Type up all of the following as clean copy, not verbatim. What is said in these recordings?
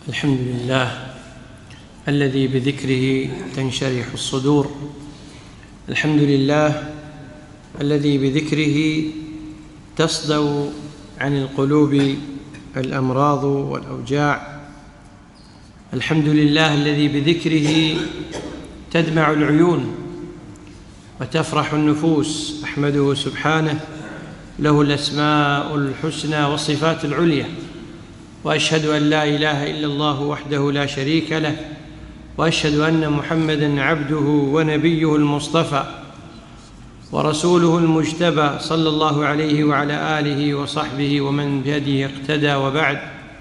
الحمد لله الذي بذكره تنشرح الصدور. الحمد لله الذي بذكره تصدأ عن القلوب الأمراض والأوجاع. الحمد لله الذي بذكره تدمع العيون وتفرح النفوس. أحمده سبحانه، له الأسماء الحسنى والصفات العليا، وأشهد أن لا إله إلا الله وحده لا شريك له، وأشهد أن محمدًا عبده ونبيه المصطفى ورسوله المجتبى، صلى الله عليه وعلى آله وصحبه ومن بهديه اقتدى. وبعد،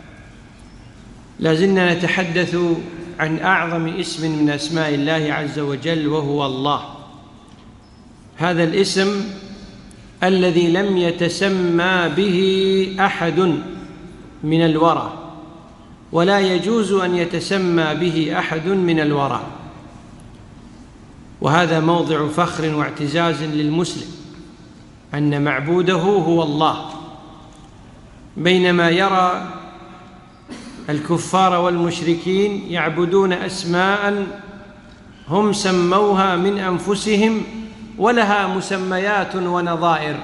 لازلنا نتحدث عن أعظم اسم من أسماء الله عز وجل، وهو الله. هذا الاسم الذي لم يتسمى به أحد من الورى، ولا يجوز أن يتسمى به أحد من الورى، وهذا موضع فخر واعتزاز للمسلم أن معبوده هو الله، بينما يرى الكفار والمشركين يعبدون أسماء هم سموها من أنفسهم ولها مسميات ونظائر.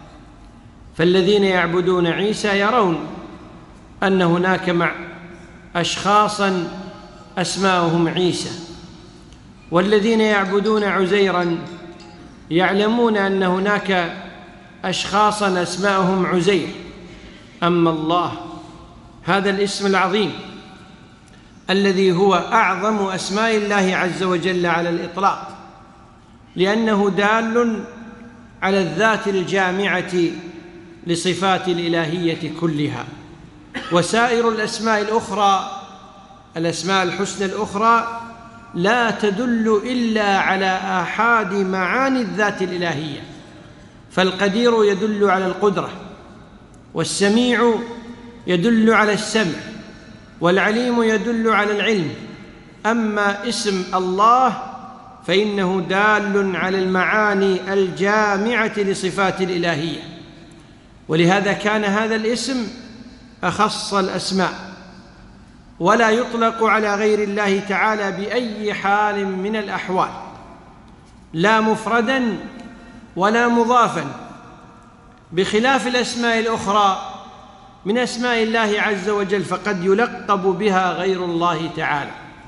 فالذين يعبدون عيسى يرون أن هناك أشخاصاً أسماؤهم عيسى، والذين يعبدون عزيراً يعلمون أن هناك أشخاصاً أسماؤهم عزير. أما الله، هذا الاسم العظيم الذي هو أعظم أسماء الله عز وجل على الإطلاق، لأنه دال على الذات الجامعة لصفات الإلهية كلها. وسائر الأسماء الأخرى، الأسماء الحسنى الأخرى، لا تدل إلا على آحاد معاني الذات الإلهية. فالقدير يدل على القدرة، والسميع يدل على السمع، والعليم يدل على العلم. أما اسم الله فإنه دال على المعاني الجامعة لصفات الإلهية، ولهذا كان هذا الاسم أخص الأسماء، ولا يطلق على غير الله تعالى بأي حال من الأحوال، لا مفرداً ولا مضافاً، بخلاف الأسماء الأخرى من أسماء الله عز وجل، فقد يلقب بها غير الله تعالى.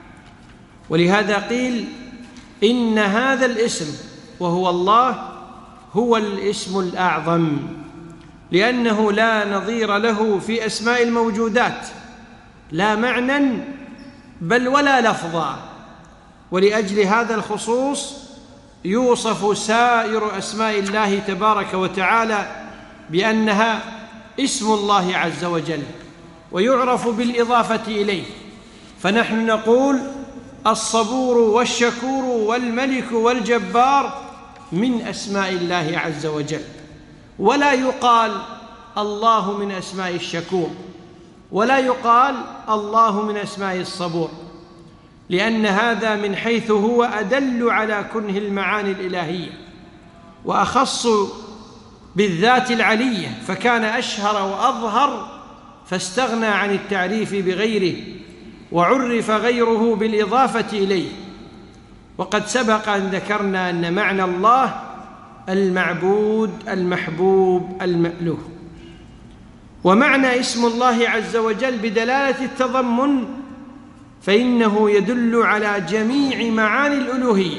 ولهذا قيل إن هذا الاسم وهو الله هو الاسم الأعظم، لأنه لا نظير له في أسماء الموجودات، لا معنى بل ولا لفظا. ولأجل هذا الخصوص يوصف سائر أسماء الله تبارك وتعالى بأنها اسم الله عز وجل، ويعرف بالإضافة إليه. فنحن نقول الصبور والشكور والملك والجبار من أسماء الله عز وجل، ولا يقال الله من أسماء الشكور، ولا يقال الله من أسماء الصبور، لأن هذا من حيث هو أدل على كنه المعاني الإلهية، وأخص بالذات العلية، فكان أشهر وأظهر، فاستغنى عن التعريف بغيره، وعرف غيره بالإضافة إليه. وقد سبق أن ذكرنا أن معنى الله المعبود المحبوب المألوه. ومعنى اسم الله عز وجل بدلالة التضمن فإنه يدل على جميع معاني الألوهية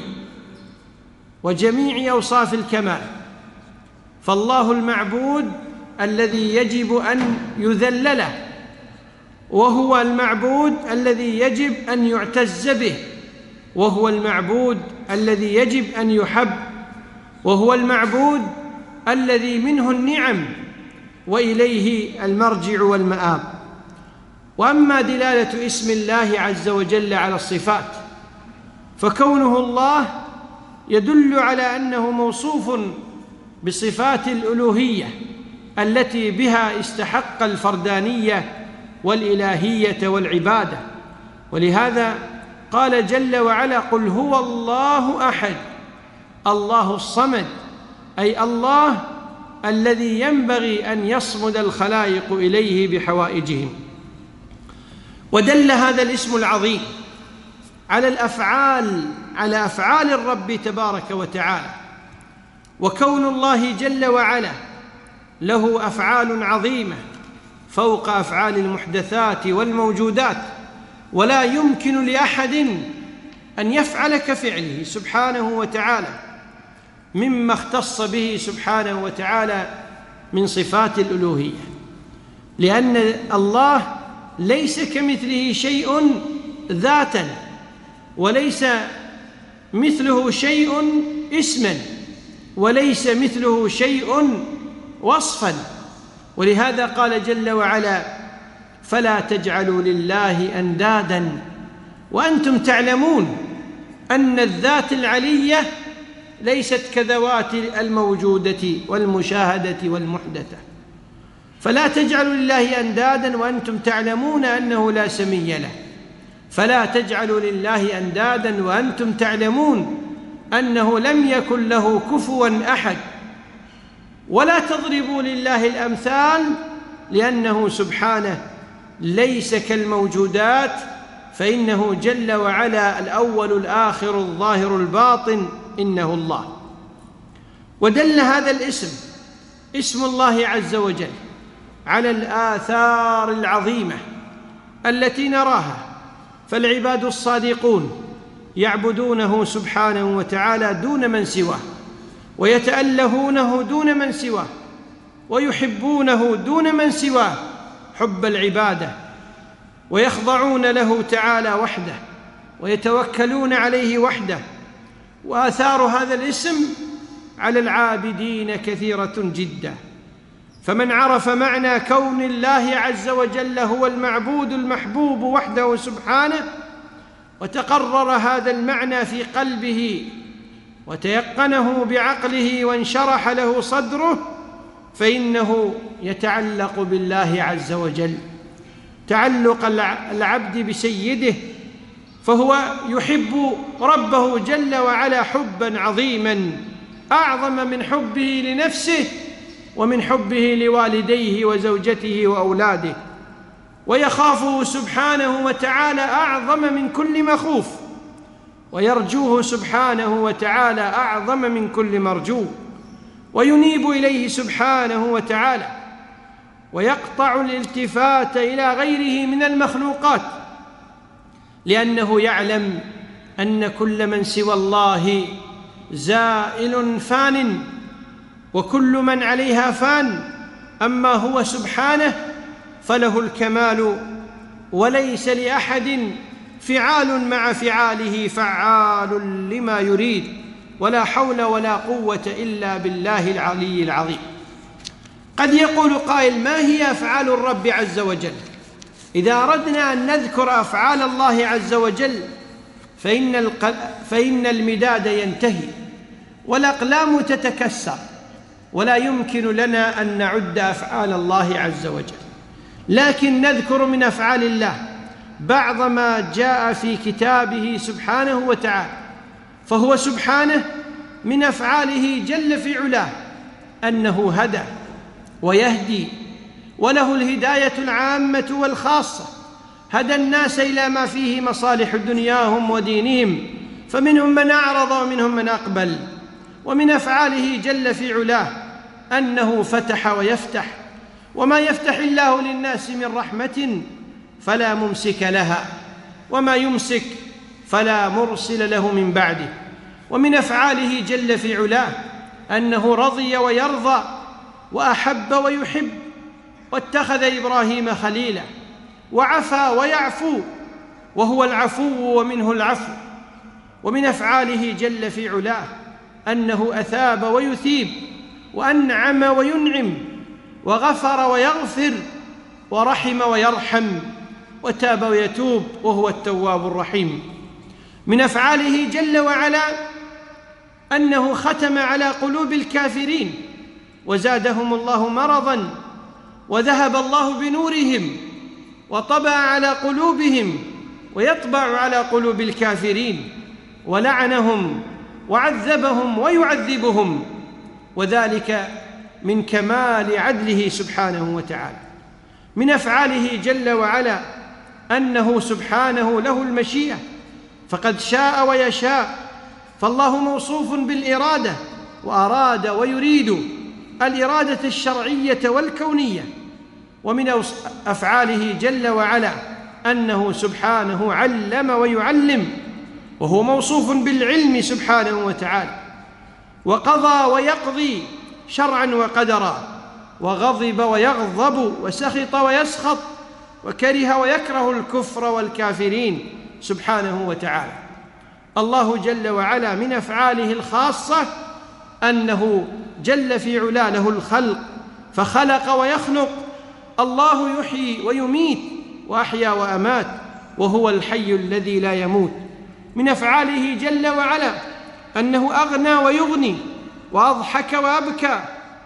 وجميع أوصاف الكمال. فالله المعبود الذي يجب أن يذل له، وهو المعبود الذي يجب أن يعتز به، وهو المعبود الذي يجب أن يحب، وهو المعبود الذي منه النعم وإليه المرجع والمآب. وأما دلالة اسم الله عز وجل على الصفات، فكونه الله يدل على أنه موصوف بصفات الألوهية التي بها استحق الفردانية والإلهية والعبادة. ولهذا قال جل وعلا: قل هو الله أحد الله الصمد، أي الله الذي ينبغي أن يصمد الخلائق إليه بحوائجهم. ودل هذا الاسم العظيم على أفعال الرب تبارك وتعالى، وكون الله جل وعلا له أفعال عظيمة فوق أفعال المحدثات والموجودات، ولا يمكن لأحد أن يفعل كفعله سبحانه وتعالى مما اختص به سبحانه وتعالى من صفات الألوهية، لأن الله ليس كمثله شيء ذاتا، وليس مثله شيء اسما، وليس مثله شيء وصفا. ولهذا قال جل وعلا: فلا تجعلوا لله أندادا وأنتم تعلمون أن الذات العلية ليست كذوات الموجودة والمشاهدة والمحدثة. فلا تجعلوا لله أندادا وأنتم تعلمون أنه لا سمي له. فلا تجعلوا لله أندادا وأنتم تعلمون أنه لم يكن له كفوا أحد. ولا تضربوا لله الأمثال لأنه سبحانه ليس كالموجودات، فإنه جل وعلا الأول الآخر الظاهر الباطن، إنه الله. ودل هذا الاسم، اسم الله عز وجل، على الآثار العظيمة التي نراها. فالعباد الصادقون يعبدونه سبحانه وتعالى دون من سواه، ويتألهونه دون من سواه، ويحبونه دون من سواه حب العبادة، ويخضعون له تعالى وحده، ويتوكلون عليه وحده. وآثار هذا الاسم على العابدين كثيرة جدا. فمن عرف معنى كون الله عز وجل هو المعبود المحبوب وحده سبحانه، وتقرر هذا المعنى في قلبه، وتيقنه بعقله، وانشرح له صدره، فإنه يتعلق بالله عز وجل تعلق العبد بسيده، فهو يحب ربه جل وعلا حبا عظيما، أعظم من حبه لنفسه ومن حبه لوالديه وزوجته وأولاده، ويخافه سبحانه وتعالى أعظم من كل مخوف، ويرجوه سبحانه وتعالى أعظم من كل مرجو، وينيب إليه سبحانه وتعالى، ويقطع الالتفات إلى غيره من المخلوقات، لأنه يعلم أن كل من سوى الله زائل فان، وكل من عليها فان، أما هو سبحانه فله الكمال، وليس لأحد فعال مع فعاله، فعال لما يريد، ولا حول ولا قوة إلا بالله العلي العظيم. قد يقول قائل: ما هي أفعال الرب عز وجل؟ إذا أردنا أن نذكر أفعال الله عز وجل فإن المداد ينتهي والأقلام تتكسر، ولا يمكن لنا أن نعد أفعال الله عز وجل، لكن نذكر من أفعال الله بعض ما جاء في كتابه سبحانه وتعالى. فهو سبحانه من أفعاله جل في علاه أنه هدى ويهدي، وله الهداية العامة والخاصة، هدى الناس إلى ما فيه مصالح دنياهم ودينهم، فمنهم من أعرض ومنهم من أقبل. ومن أفعاله جل في علاه أنه فتح ويفتح، وما يفتح الله للناس من رحمة فلا ممسك لها، وما يمسك فلا مرسل له من بعده. ومن أفعاله جل في علاه أنه رضي ويرضى، وأحب ويحب، واتخذ إبراهيم خليلا، وعفى ويعفو، وهو العفو ومنه العفو. ومن أفعاله جل في علاه أنه أثاب ويثيب، وأنعم وينعم، وغفر ويغفر، ورحم ويرحم، وتاب ويتوب، وهو التواب الرحيم. من أفعاله جل وعلا أنه ختم على قلوب الكافرين وزادهم الله مرضا، وذهب الله بنورهم، وطبع على قلوبهم، ويطبع على قلوب الكافرين، ولعنهم وعذبهم ويعذبهم، وذلك من كمال عدله سبحانه وتعالى. من أفعاله جل وعلا أنه سبحانه له المشيئة، فقد شاء ويشاء، فالله موصوف بالإرادة، وأراد ويريد الإرادة الشرعية والكونية. ومن أفعاله جل وعلا أنه سبحانه علم ويعلم، وهو موصوف بالعلم سبحانه وتعالى، وقضى ويقضي شرعا وقدرا، وغضب ويغضب، وسخط ويسخط، وكره ويكره الكفر والكافرين سبحانه وتعالى. الله جل وعلا من أفعاله الخاصة أنه جل في علا له الخلق، فخلق ويخلق. الله يحيي ويميت، وأحيا وأمات، وهو الحي الذي لا يموت. من أفعاله جل وعلا أنه أغنى ويغني، وأضحك وأبكى،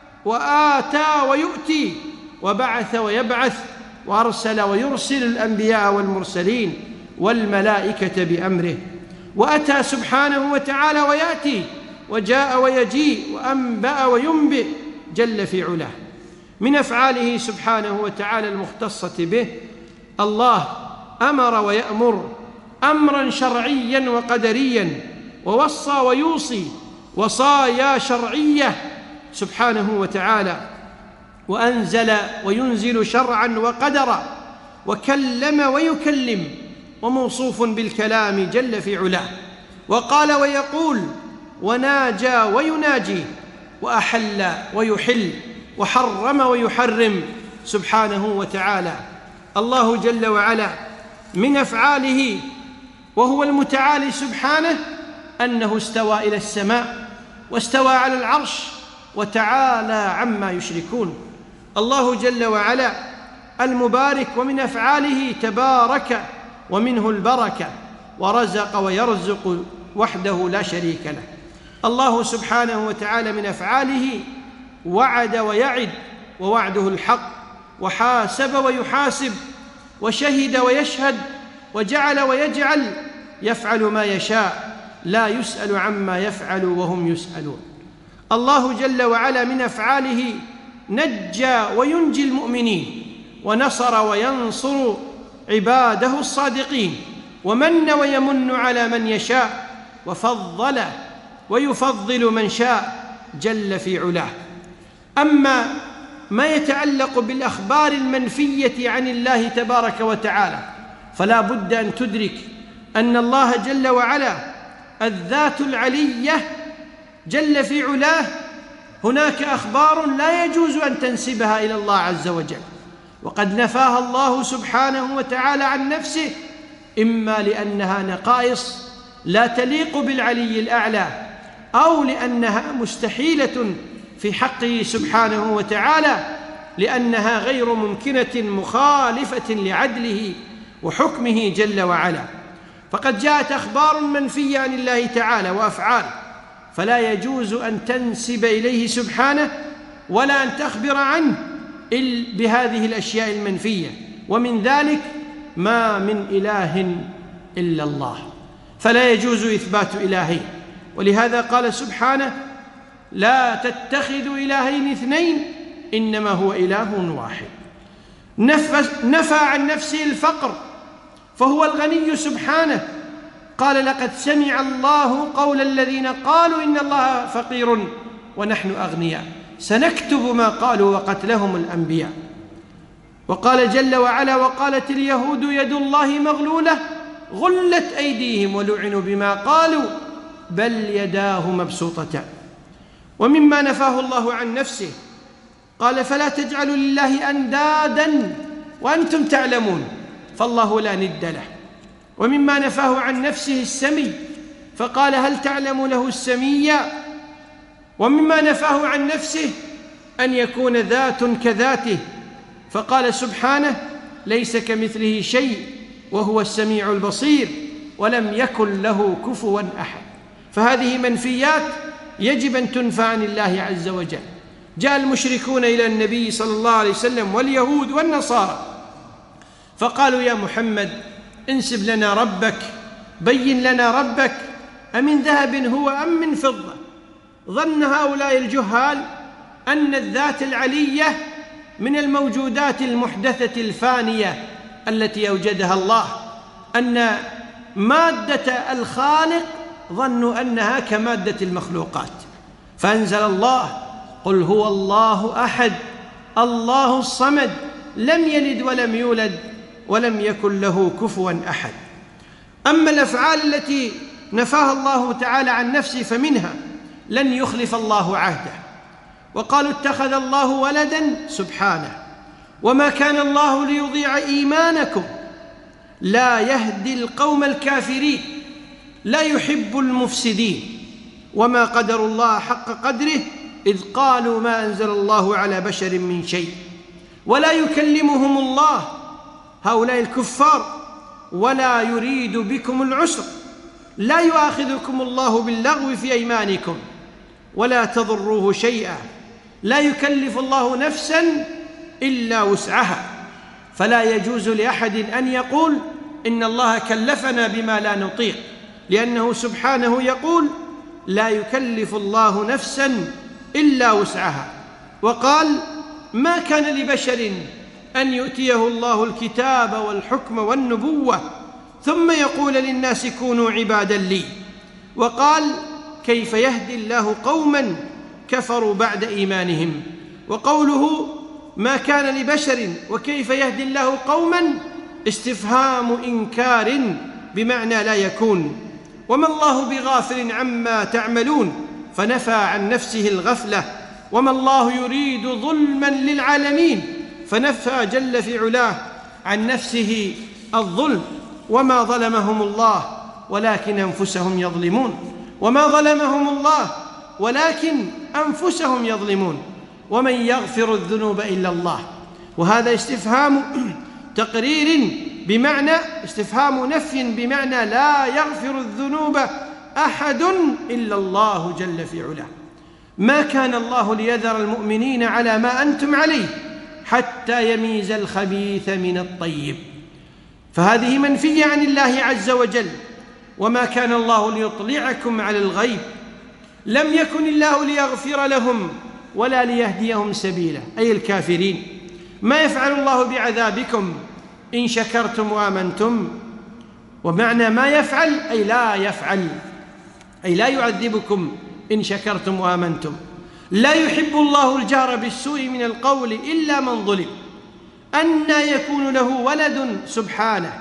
وآتى ويؤتي، وبعث ويبعث، وأرسل ويرسل الأنبياء والمرسلين والملائكة بأمره، وأتى سبحانه وتعالى ويأتي، وجاء ويجيء، وأنبأ وينبئ جل في علاه. من أفعاله سبحانه وتعالى المختصة به الله أمر ويأمر أمرا شرعيا وقدريا، ووصى ويوصي وصايا شرعية سبحانه وتعالى، وأنزل وينزل شرعا وقدرا، وكلم ويكلم، وموصوف بالكلام جل في علاه، وقال ويقول، وناجى ويناجي، وأحل ويحل، وحرم ويحرم سبحانه وتعالى. الله جل وعلا من أفعاله وهو المتعالي سبحانه أنه استوى إلى السماء، واستوى على العرش، وتعالى عما يشركون. الله جل وعلا المبارك، ومن أفعاله تبارك، ومنه البركة، ورزق ويرزق وحده لا شريك له. الله سبحانه وتعالى من أفعاله وعد ويعد، ووعده الحق، وحاسب ويحاسب، وشهد ويشهد، وجعل ويجعل، يفعل ما يشاء، لا يسأل عما يفعل وهم يسألون. الله جل وعلا من أفعاله نجى وينجي المؤمنين، ونصر وينصر عباده الصادقين، ومن ويمن على من يشاء، وفضل ويفضل من شاء جل في علاه. أما ما يتعلق بالأخبار المنفية عن الله تبارك وتعالى، فلا بد أن تدرك أن الله جل وعلا الذات العلية جل في علاه هناك أخبار لا يجوز أن تنسبها إلى الله عز وجل، وقد نفاها الله سبحانه وتعالى عن نفسه، إما لأنها نقائص لا تليق بالعلي الأعلى، أو لأنها مستحيلة في حقه سبحانه وتعالى، لأنها غير ممكنة مخالفة لعدله وحكمه جل وعلا. فقد جاءت أخبار منفية عن الله تعالى وأفعاله، فلا يجوز أن تنسب إليه سبحانه ولا أن تخبر عنه بهذه الأشياء المنفية. ومن ذلك ما من إله إلا الله، فلا يجوز إثبات إلهين. ولهذا قال سبحانه: لا تتخذوا إلهين اثنين إنما هو إله واحد. نفى عن نفسه الفقر، فهو الغني سبحانه، قال: لقد سمع الله قول الذين قالوا إن الله فقير ونحن أغنياء سنكتب ما قالوا وقتلهم الأنبياء. وقال جل وعلا: وقالت اليهود يد الله مغلولة غلت أيديهم ولعنوا بما قالوا بل يداه مبسوطتان. ومما نفاه الله عن نفسه قال: فلا تجعلوا لله أندادا وأنتم تعلمون، فالله لا ند له. ومما نفاه عن نفسه السمي، فقال: هل تعلم له السميا. ومما نفاه عن نفسه أن يكون ذات كذاته، فقال سبحانه: ليس كمثله شيء وهو السميع البصير ولم يكن له كفوا أحد. فهذه منفيات يجب أن تنفى عن الله عز وجل. جاء المشركون إلى النبي صلى الله عليه وسلم واليهود والنصارى فقالوا: يا محمد انسب لنا ربك، بين لنا ربك، أمن ذهب هو أم من فضة؟ ظن هؤلاء الجهال أن الذات العلية من الموجودات المحدثة الفانية التي أوجدها الله، أن مادة الخالق ظنوا أنها كمادة المخلوقات، فأنزل الله: قل هو الله أحد الله الصمد لم يلد ولم يولد ولم يكن له كفوا أحد. أما الأفعال التي نفاها الله تعالى عن نفسه فمنها لن يخلف الله عهده، وقالوا اتخذ الله ولدا سبحانه، وما كان الله ليضيع إيمانكم، لا يهدي القوم الكافرين، لا يحب المفسدين، وما قدروا الله حق قدره إذ قالوا ما أنزل الله على بشر من شيء، ولا يكلمهم الله هؤلاء الكفار، ولا يريد بكم العسر، لا يؤاخذكم الله باللغو في أيمانكم ولا تضروه شيئا، لا يكلف الله نفسا إلا وسعها، فلا يجوز لأحد أن يقول إن الله كلفنا بما لا نطيق، لأنه سبحانه يقول لا يكلف الله نفسا إلا وسعها. وقال ما كان لبشر أن يؤتيه الله الكتاب والحكم والنبوة ثم يقول للناس كونوا عبادا لي. وقال كيف يهدي الله قوما كفروا بعد إيمانهم. وقوله ما كان لبشر وكيف يهدي الله قوما استفهام إنكار بمعنى لا يكون، وما الله بغافل عما تعملون، فنفى عن نفسه الغفلة، وما الله يريد ظلما للعالمين، فنفى جل في علاه عن نفسه الظلم، وما ظلمهم الله ولكن أنفسهم يظلمون، وما ظلمهم الله ولكن أنفسهم يظلمون، ومن يغفر الذنوب إلا الله. وهذا استفهام تقرير بمعنى استفهام نفي بمعنى لا يغفر الذنوب أحد إلا الله جل في علاه. ما كان الله ليذر المؤمنين على ما أنتم عليه حتى يميز الخبيث من الطيب، فهذه منفية عن الله عز وجل. وما كان الله ليطلعكم على الغيب، لم يكن الله ليغفر لهم ولا ليهديهم سبيلا، أي الكافرين. ما يفعل الله بعذابكم إن شكرتم وآمنتم. ومعنى ما يفعل أي لا يفعل، أي لا يعذبكم إن شكرتم وآمنتم. لا يحب الله الجهر بالسوء من القول إلا من ظلم. أنى يكون له ولد سبحانه،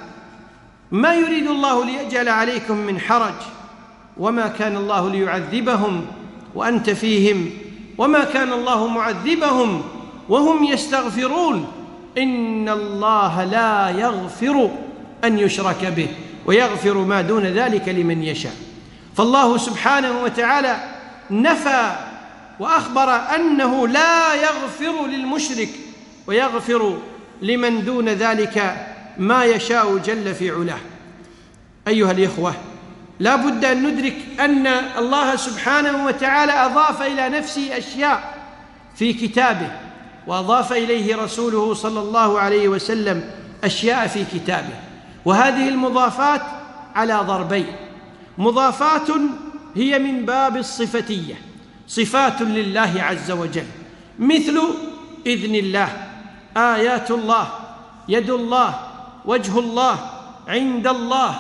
ما يريد الله ليجعل عليكم من حرج، وما كان الله ليعذبهم وأنت فيهم، وما كان الله معذبهم وهم يستغفرون، إن الله لا يغفر أن يشرك به ويغفر ما دون ذلك لمن يشاء. فالله سبحانه وتعالى نفى وأخبر أنه لا يغفر للمشرك ويغفر لمن دون ذلك ما يشاء جل في علاه. أيها الإخوة، لا بد أن ندرك أن الله سبحانه وتعالى أضاف إلى نفسه أشياء في كتابه، وأضاف إليه رسوله صلى الله عليه وسلم أشياء في كتابه، وهذه المضافات على ضربين: مضافات هي من باب الصفتية، صفات لله عز وجل، مثل إذن الله، آيات الله، يد الله، وجه الله، عند الله،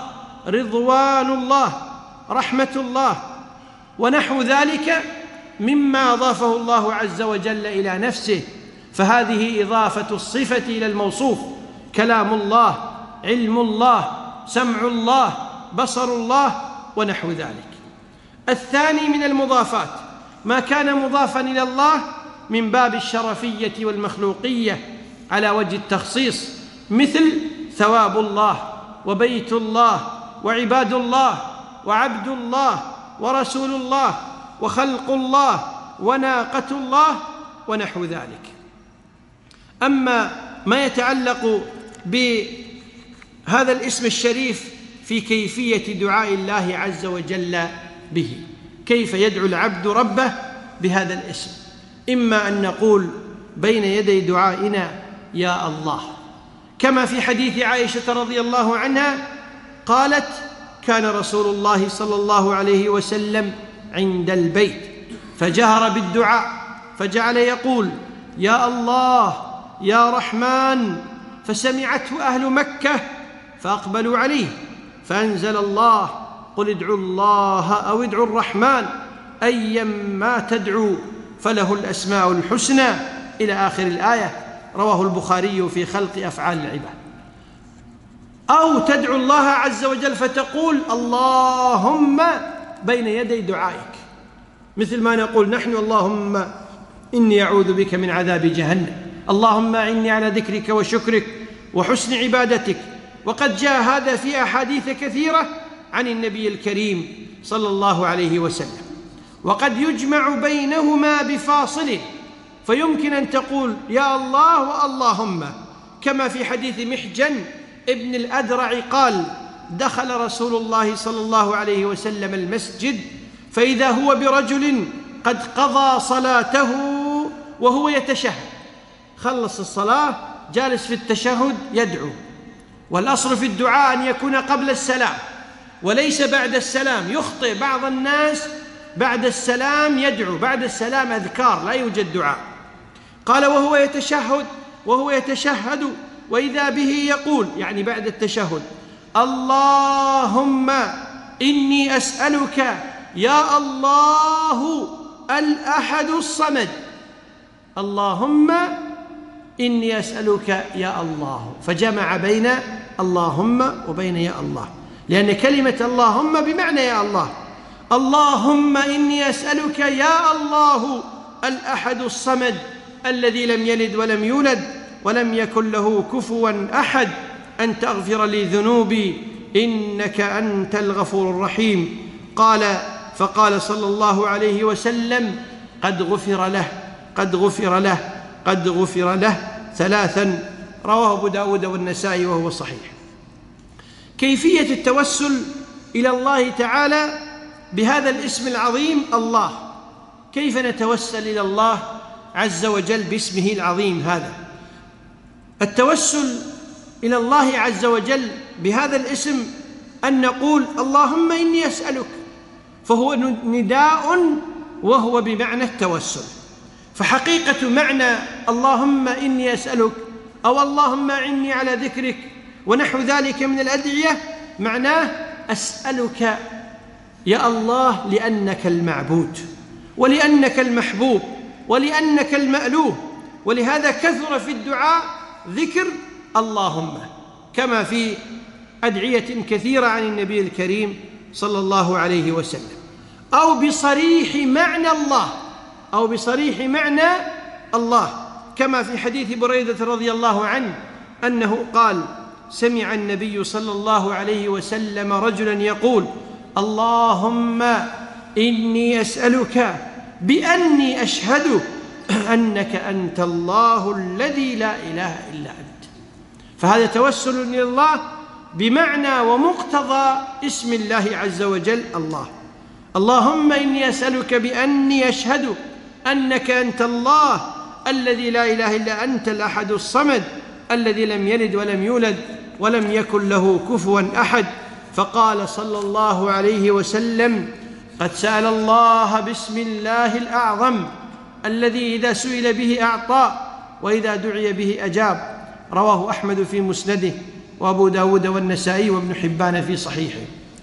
رضوان الله، رحمة الله، ونحو ذلك مما أضافه الله عز وجل إلى نفسه، فهذه إضافة الصفة إلى الموصوف: كلام الله، علم الله، سمع الله، بصر الله، ونحو ذلك. الثاني من المضافات ما كان مضافا إلى الله من باب الشرفية والمخلوقية على وجه التخصيص، مثل ثواب الله، وبيت الله، وعباد الله، وعبد الله، ورسول الله، وخلق الله، وناقة الله، ونحو ذلك. أما ما يتعلق بهذا الاسم الشريف في كيفية دعاء الله عز وجل به، كيف يدعو العبد ربه بهذا الاسم؟ إما أن نقول بين يدي دعائنا يا الله، كما في حديث عائشة رضي الله عنها قالت: كان رسول الله صلى الله عليه وسلم عند البيت فجهر بالدعاء فجعل يقول: يا الله، يا رحمن، فسمعته أهل مكة فأقبلوا عليه، فأنزل الله: قل ادعوا الله أو ادعوا الرحمن أيما تدعوا فله الأسماء الحسنى، إلى آخر الآية. رواه البخاري في خلق أفعال العباد. أو تدعو الله عز وجل فتقول: اللهم بين يدي دعائك، مثل ما نقول نحن: اللهم إني أعوذ بك من عذاب جهنم، اللهم أعني على ذكرك وشكرك وحسن عبادتك. وقد جاء هذا في أحاديث كثيرة عن النبي الكريم صلى الله عليه وسلم. وقد يجمع بينهما بفاصل، فيمكن أن تقول يا الله واللهم، كما في حديث محجن ابن الأدرع قال: دخل رسول الله صلى الله عليه وسلم المسجد فإذا هو برجل قد قضى صلاته وهو يتشهد، خلص الصلاة جالس في التشهد يدعو. والأصل في الدعاء أن يكون قبل السلام وليس بعد السلام. يخطئ بعض الناس بعد السلام يدعو، بعد السلام أذكار، لا يوجد دعاء. قال: وهو يتشهد وإذا به يقول، يعني بعد التشهد: اللهم إني أسألك يا الله الأحد الصمد، اللهم إني أسألك يا الله. فجمع بين اللهم وبين يا الله، لأن كلمة اللهم بمعنى يا الله. اللهم إني أسألك يا الله الأحد الصمد الذي لم يلد ولم يولد ولم يكن له كفوا أحد أن تغفر لي ذنوبي إنك أنت الغفور الرحيم. فقال صلى الله عليه وسلم: قد غفر له، قد غفر له، قد غفر له 3. رواه أبو داود والنسائي وهو صحيح. كيفية التوسل إلى الله تعالى بهذا الاسم العظيم الله. كيف نتوسل إلى الله عز وجل باسمه العظيم هذا؟ التوسل إلى الله عز وجل بهذا الاسم أن نقول: اللهم إني أسألك، فهو نداء وهو بمعنى التوسل. فحقيقة معنى اللهم إني أسألك أو اللهم أعني على ذكرك ونحو ذلك من الأدعية معناه أسألك يا الله لأنك المعبود ولأنك المحبوب ولأنك المألوه. ولهذا كثر في الدعاء ذكر اللهم، كما في أدعية كثيرة عن النبي الكريم صلى الله عليه وسلم. أو بصريح معنى الله، أو بصريح معنى الله، كما في حديث بريدة رضي الله عنه أنه قال: سمع النبي صلى الله عليه وسلم رجلا يقول: اللهم إني أسألك بأني أشهد أنك أنت الله الذي لا إله إلا أنت. فهذا توسل إلى الله بمعنى ومقتضى اسم الله عز وجل الله. اللهم إني أسألك بأني أشهد أنك أنت الله الذي لا إله إلا أنت الأحد الصمد الذي لم يلد ولم يولد ولم يكن له كفوا أحد. فقال صلى الله عليه وسلم: قد سأل الله باسم الله الأعظم الذي إذا سئل به أعطى وإذا دعي به أجاب. رواه أحمد في مسنده وأبو داود والنسائي وابن حبان في صحيحه.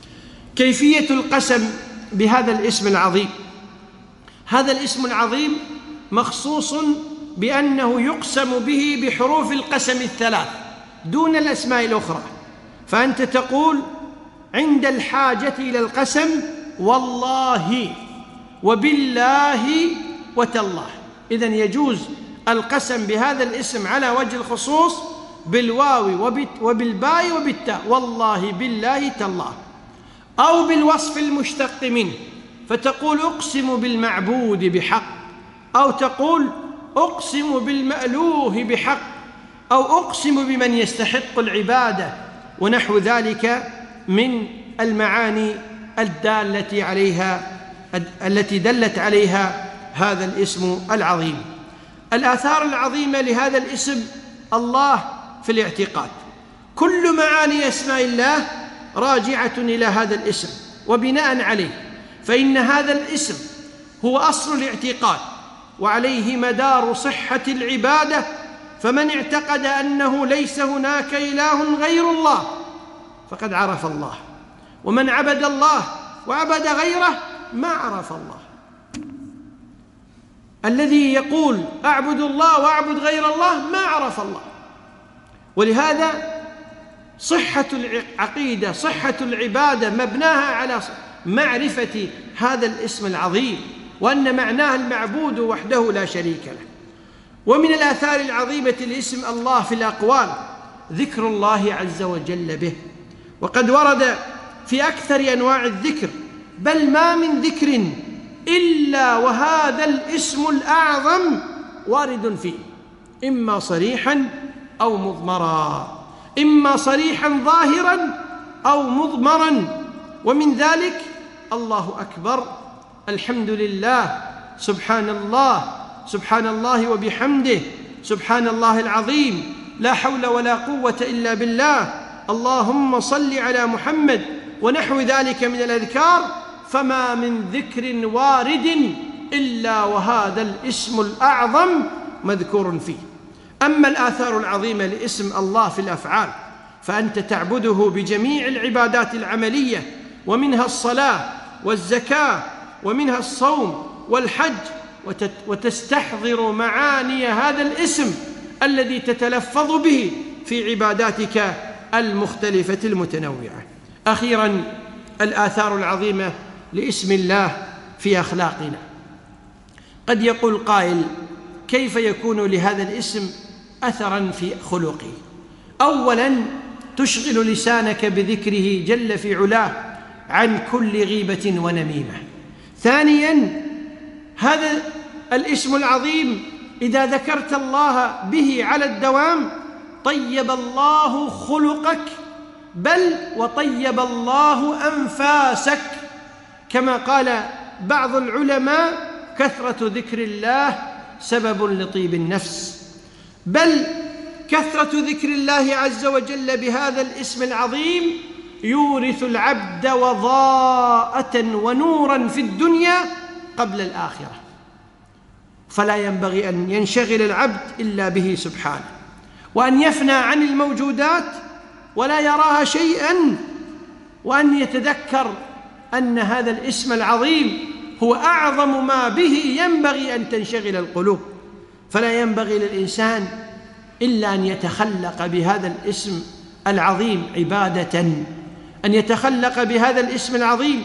كيفية القسم بهذا الاسم العظيم. هذا الاسم العظيم مخصوص بأنه يقسم به بحروف القسم 3 دون الأسماء الأخرى. فأنت تقول عند الحاجة إلى القسم: والله وبالله وتالله. إذن يجوز القسم بهذا الاسم على وجه الخصوص بالواو وبالباء وبالتاء: والله بالله تالله. أو بالوصف المشتق منه، فتقول أقسم بالمعبود بحق، أو تقول أقسم بالمألوه بحق، أو أقسم بمن يستحق العبادة، ونحو ذلك من المعاني التي دلت عليها هذا الاسم العظيم. الآثار العظيمة لهذا الاسم الله في الاعتقاد. كل معاني أسماء الله راجعة إلى هذا الاسم وبناء عليه، فإن هذا الاسم هو أصل الاعتقاد وعليه مدار صحة العبادة فمن اعتقد أنه ليس هناك إله غير الله فقد عرف الله، ومن عبد الله وعبد غيره ما عرف الله. الذي يقول أعبد الله وأعبد غير الله ما عرف الله. ولهذا صحة العقيدة، صحة العبادة مبناها على معرفة هذا الاسم العظيم، وأن معناه المعبود وحده لا شريك له. ومن الآثار العظيمة لاسم الله في الأقوال ذكر الله عز وجل به، وقد ورد في أكثر أنواع الذكر، بل ما من ذكر إلا وهذا الاسم الأعظم وارد فيه، إما صريحا أو مضمرا، إما صريحا ظاهرا أو مضمرا. ومن ذلك الله أكبر، الحمد لله، سبحان الله، سبحان الله وبحمده، سبحان الله العظيم، لا حول ولا قوة إلا بالله، اللهم صل على محمد، ونحو ذلك من الأذكار. فما من ذكر وارد إلا وهذا الاسم الأعظم مذكور فيه. أما الآثار العظيمة لاسم الله في الأفعال فأنت تعبده بجميع العبادات العملية، ومنها الصلاة والزكاة، ومنها الصوم والحج، وتستحضر معاني هذا الاسم الذي تتلفظ به في عباداتك المختلفة المتنوعة. أخيراً، الآثار العظيمة لاسم الله في أخلاقنا. قد يقول قائل: كيف يكون لهذا الاسم أثراً في خلقه؟ أولاً، تشغل لسانك بذكره جل في علاه عن كل غيبة ونميمة. ثانياً، هذا الاسم العظيم إذا ذكرت الله به على الدوام طيب الله خلقك، بل وطيب الله أنفاسك، كما قال بعض العلماء: كثرة ذكر الله سبب لطيب النفس. بل كثرة ذكر الله عز وجل بهذا الاسم العظيم يورث العبد وضاءة ونورا في الدنيا قبل الآخرة، فلا ينبغي أن ينشغل العبد إلا به سبحانه، وأن يفنى عن الموجودات ولا يراها شيئا، وأن يتذكر أن هذا الاسم العظيم هو أعظم ما به ينبغي أن تنشغل القلوب. فلا ينبغي للإنسان إلا أن يتخلق بهذا الاسم العظيم عبادة، أن يتخلق بهذا الاسم العظيم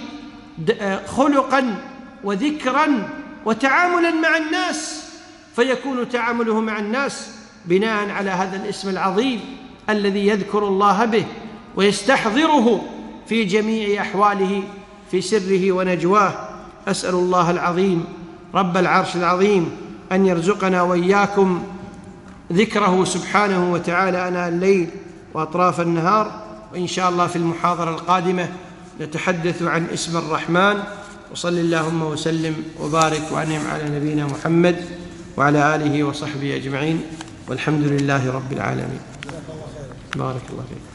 خلقا وذكرا وتعاملا مع الناس، فيكون تعامله مع الناس بناء على هذا الاسم العظيم الذي يذكر الله به ويستحضره في جميع أحواله في سره ونجواه. أسأل الله العظيم رب العرش العظيم أن يرزقنا وإياكم ذكره سبحانه وتعالى آناء الليل وأطراف النهار. وإن شاء الله في المحاضرة القادمة نتحدث عن اسم الرحمن. وصل اللهم وسلم وبارك وأنعم على نبينا محمد وعلى آله وصحبه أجمعين، والحمد لله رب العالمين. بارك الله فيك.